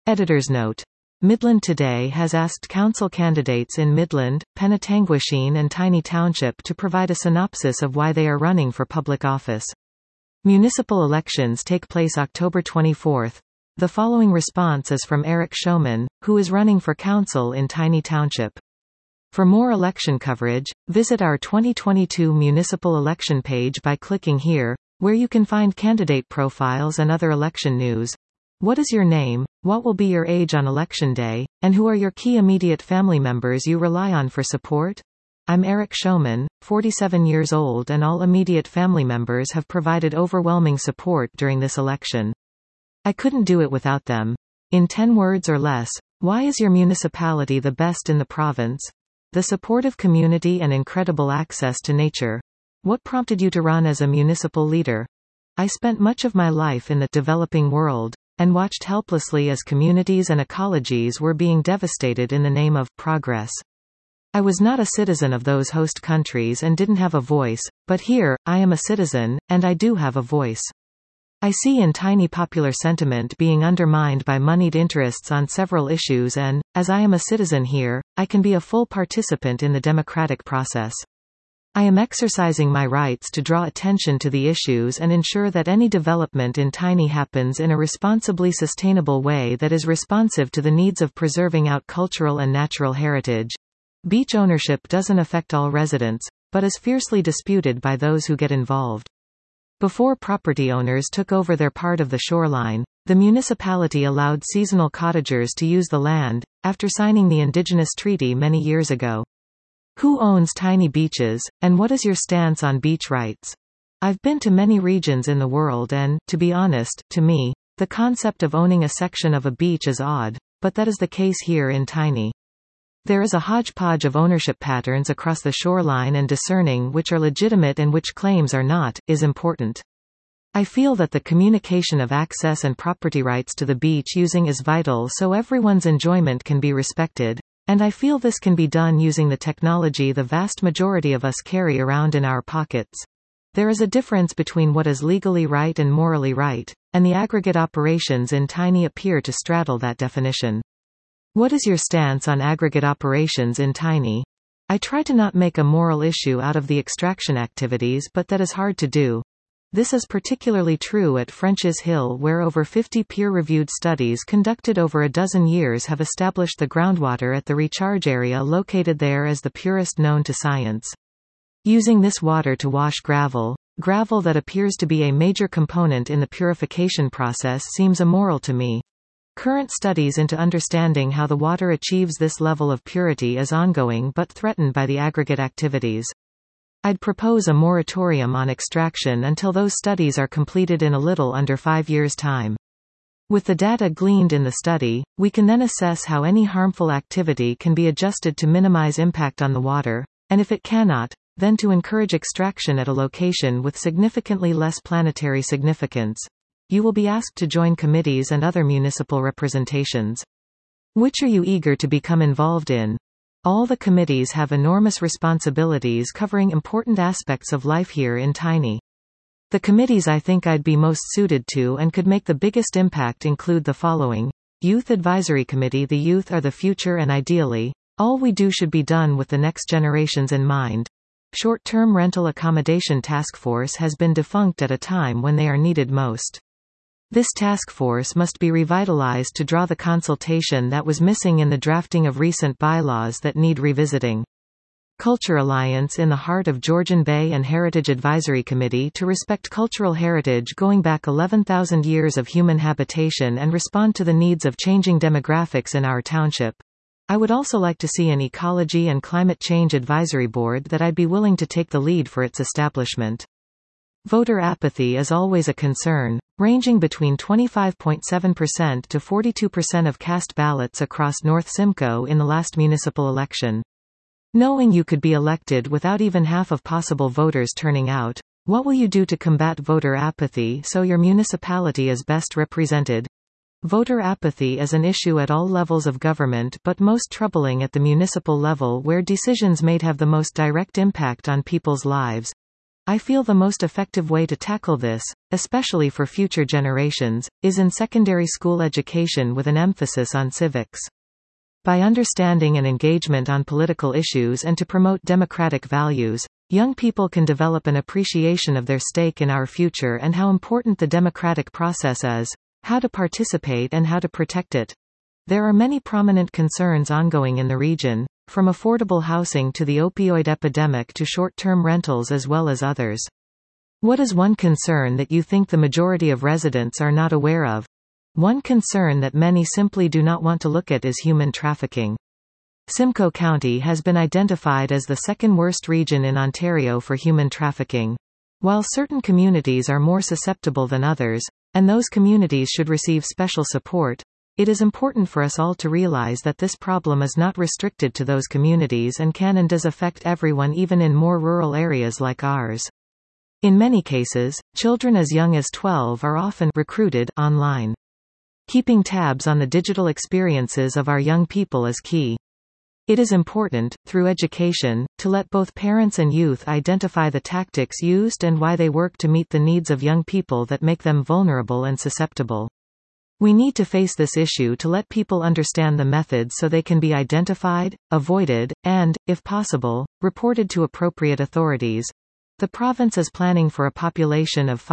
Editor's note. Midland Today has asked council candidates in Midland, Penetanguishene and Tiny Township to provide a synopsis of why they are running for public office. Municipal elections take place October 24. The following response is from Eric Showman, who is running for council in Tiny Township. For more election coverage, visit our 2022 municipal election page by clicking here, where you can find candidate profiles and other election news. What is your name, what will be your age on election day, and who are your key immediate family members you rely on for support? I'm Eric Showman, 47 years old, and all immediate family members have provided overwhelming support during this election. I couldn't do it without them. In 10 words or less, why is your municipality the best in the province? The supportive community and incredible access to nature. What prompted you to run as a municipal leader? I spent much of my life in the developing world, and watched helplessly as communities and ecologies were being devastated in the name of progress. I was not a citizen of those host countries and didn't have a voice, but here, I am a citizen, and I do have a voice. I see in Tiny popular sentiment being undermined by moneyed interests on several issues and, as I am a citizen here, I can be a full participant in the democratic process. I am exercising my rights to draw attention to the issues and ensure that any development in Tiny happens in a responsibly sustainable way that is responsive to the needs of preserving out cultural and natural heritage. Beach ownership doesn't affect all residents, but is fiercely disputed by those who get involved. Before property owners took over their part of the shoreline, the municipality allowed seasonal cottagers to use the land, after signing the Indigenous Treaty many years ago. Who owns tiny beaches, and what is your stance on beach rights? I've been to many regions in the world and, to be honest, to me, the concept of owning a section of a beach is odd, but that is the case here in Tiny. There is a hodgepodge of ownership patterns across the shoreline, and discerning which are legitimate and which claims are not, is important. I feel that the communication of access and property rights to the beach using is vital so everyone's enjoyment can be respected. And I feel this can be done using the technology the vast majority of us carry around in our pockets. There is a difference between what is legally right and morally right, and the aggregate operations in Tiny appear to straddle that definition. What is your stance on aggregate operations in Tiny? I try to not make a moral issue out of the extraction activities, but that is hard to do. This is particularly true at French's Hill, where over 50 peer-reviewed studies conducted over a dozen years have established the groundwater at the recharge area located there as the purest known to science. Using this water to wash gravel that appears to be a major component in the purification process, seems immoral to me. Current studies into understanding how the water achieves this level of purity is ongoing but threatened by the aggregate activities. I'd propose a moratorium on extraction until those studies are completed in a little under 5 years' time. With the data gleaned in the study, we can then assess how any harmful activity can be adjusted to minimize impact on the water, and if it cannot, then to encourage extraction at a location with significantly less planetary significance. You will be asked to join committees and other municipal representations. Which are you eager to become involved in? All the committees have enormous responsibilities covering important aspects of life here in Tiny. The committees I think I'd be most suited to and could make the biggest impact include the following. Youth Advisory Committee. The youth are the future, and ideally, all we do should be done with the next generations in mind. Short-term rental accommodation task force has been defunct at a time when they are needed most. This task force must be revitalized to draw the consultation that was missing in the drafting of recent bylaws that need revisiting. Culture Alliance. In the heart of Georgian Bay and Heritage Advisory Committee to respect cultural heritage going back 11,000 years of human habitation and respond to the needs of changing demographics in our township. I would also like to see an Ecology and Climate Change Advisory Board that I'd be willing to take the lead for its establishment. Voter apathy is always a concern, ranging between 25.7% to 42% of cast ballots across North Simcoe in the last municipal election. Knowing you could be elected without even half of possible voters turning out, what will you do to combat voter apathy so your municipality is best represented? Voter apathy is an issue at all levels of government, but most troubling at the municipal level where decisions made have the most direct impact on people's lives. I feel the most effective way to tackle this, especially for future generations, is in secondary school education with an emphasis on civics. By understanding and engagement on political issues and to promote democratic values, young people can develop an appreciation of their stake in our future and how important the democratic process is, how to participate and how to protect it. There are many prominent concerns ongoing in the region, from affordable housing to the opioid epidemic to short-term rentals as well as others. What is one concern that you think the majority of residents are not aware of? One concern that many simply do not want to look at is human trafficking. Simcoe County has been identified as the second worst region in Ontario for human trafficking. While certain communities are more susceptible than others, and those communities should receive special support, it is important for us all to realize that this problem is not restricted to those communities and can and does affect everyone, even in more rural areas like ours. In many cases, children as young as 12 are often recruited online. Keeping tabs on the digital experiences of our young people is key. It is important, through education, to let both parents and youth identify the tactics used and why they work to meet the needs of young people that make them vulnerable and susceptible. We need to face this issue to let people understand the methods so they can be identified, avoided, and, if possible, reported to appropriate authorities. The province is planning for a population of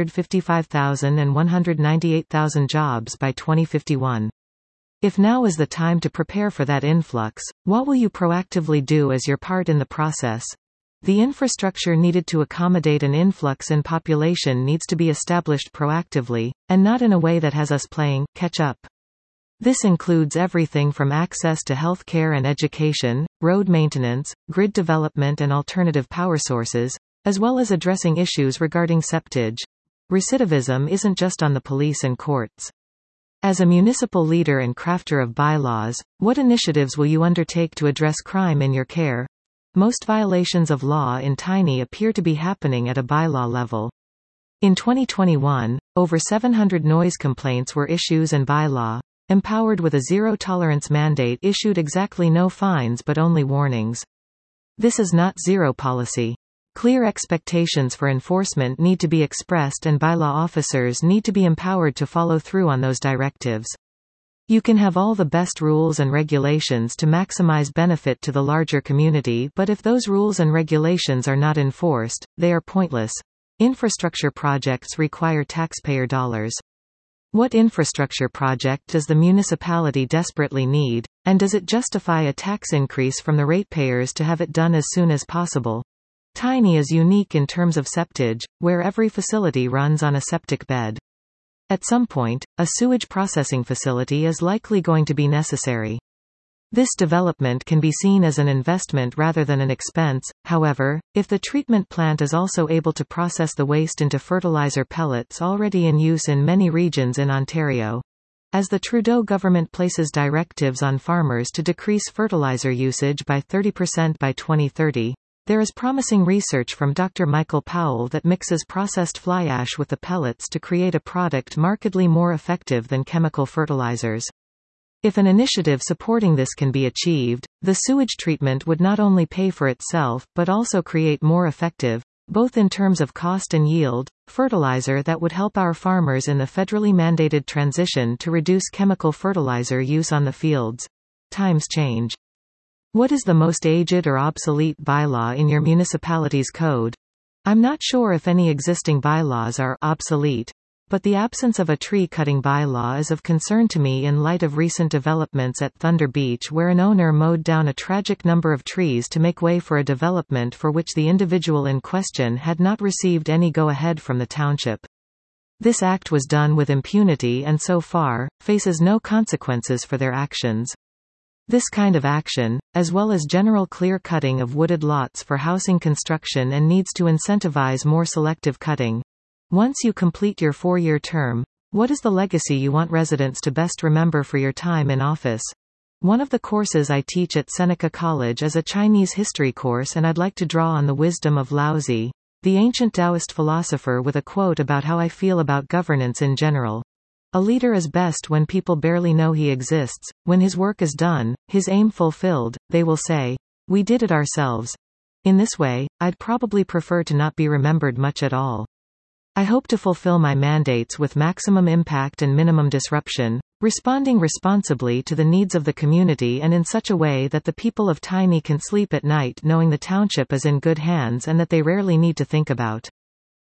555,000 and 198,000 jobs by 2051. If now is the time to prepare for that influx, what will you proactively do as your part in the process? The infrastructure needed to accommodate an influx in population needs to be established proactively, and not in a way that has us playing catch up. This includes everything from access to health care and education, road maintenance, grid development and alternative power sources, as well as addressing issues regarding septage. Recidivism isn't just on the police and courts. As a municipal leader and crafter of bylaws, what initiatives will you undertake to address crime in your care? Most violations of law in Tiny appear to be happening at a bylaw level. In 2021, over 700 noise complaints were issues and bylaw, empowered with a zero-tolerance mandate issued exactly no fines but only warnings. This is not zero policy. Clear expectations for enforcement need to be expressed and bylaw officers need to be empowered to follow through on those directives. You can have all the best rules and regulations to maximize benefit to the larger community, but if those rules and regulations are not enforced, they are pointless. Infrastructure projects require taxpayer dollars. What infrastructure project does the municipality desperately need, and does it justify a tax increase from the ratepayers to have it done as soon as possible? Tiny is unique in terms of septage, where every facility runs on a septic bed. At some point, a sewage processing facility is likely going to be necessary. This development can be seen as an investment rather than an expense. However, if the treatment plant is also able to process the waste into fertilizer pellets already in use in many regions in Ontario. As the Trudeau government places directives on farmers to decrease fertilizer usage by 30% by 2030, there is promising research from Dr. Michael Powell that mixes processed fly ash with the pellets to create a product markedly more effective than chemical fertilizers. If an initiative supporting this can be achieved, the sewage treatment would not only pay for itself but also create more effective, both in terms of cost and yield, fertilizer that would help our farmers in the federally mandated transition to reduce chemical fertilizer use on the fields. Times change. What is the most aged or obsolete bylaw in your municipality's code? I'm not sure if any existing bylaws are obsolete, but the absence of a tree-cutting bylaw is of concern to me in light of recent developments at Thunder Beach, where an owner mowed down a tragic number of trees to make way for a development for which the individual in question had not received any go-ahead from the township. This act was done with impunity and so far, faces no consequences for their actions. This kind of action, as well as general clear-cutting of wooded lots for housing construction, and needs to incentivize more selective cutting. Once you complete your 4-year term, what is the legacy you want residents to best remember for your time in office? One of the courses I teach at Seneca College is a Chinese history course, and I'd like to draw on the wisdom of Laozi, the ancient Taoist philosopher, with a quote about how I feel about governance in general. A leader is best when people barely know he exists. When his work is done, his aim fulfilled, they will say, "We did it ourselves." In this way, I'd probably prefer to not be remembered much at all. I hope to fulfill my mandates with maximum impact and minimum disruption, responding responsibly to the needs of the community and in such a way that the people of Tiny can sleep at night knowing the township is in good hands and that they rarely need to think about